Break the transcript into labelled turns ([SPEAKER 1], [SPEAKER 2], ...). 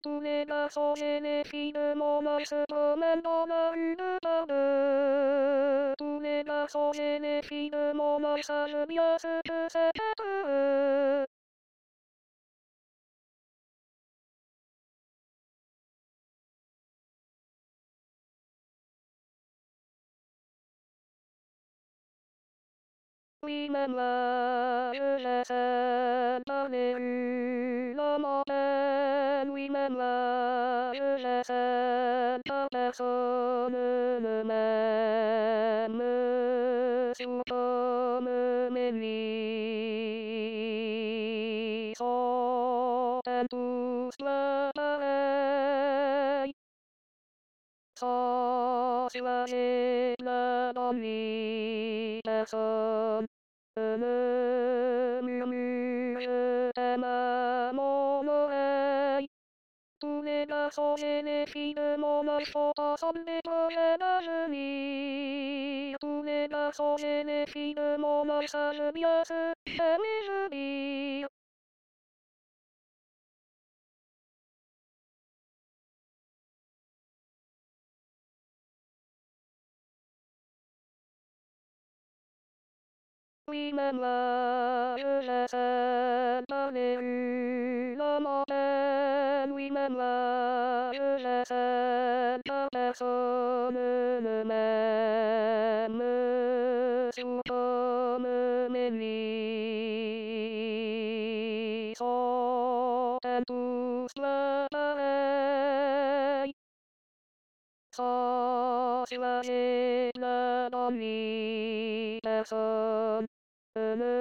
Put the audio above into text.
[SPEAKER 1] Tu n'es pas censé les filles de mon âge se promènent dans la rue de Paris. Tu n'es pas censé les filles de mon âge sachent bien ce que c'est être heureux. Oui, même là, je j'essaie par les rues, l'homme en peine. Oui, même là, je j'essaie par personne ne m'aime. Sous comme mes nuits sont-elles tous plein pareil. Sans soulager plein d'ennui, personne ne me murmure je t'aime à mon oreille. Tous les garçons et les filles de mon âge font ensemble des projets d'avenir. Tous les garçons et les filles de mon âge savent bien ce qu'aimer veut dire. Oui, même là, je j'essaie par les rues, l'homme en peine. Oui, même là, je j'essaie par personne ne m'aime. Sous comme mes nuits sont-elles tous plein pareil. Sans soulager plein d'ennui, personne ne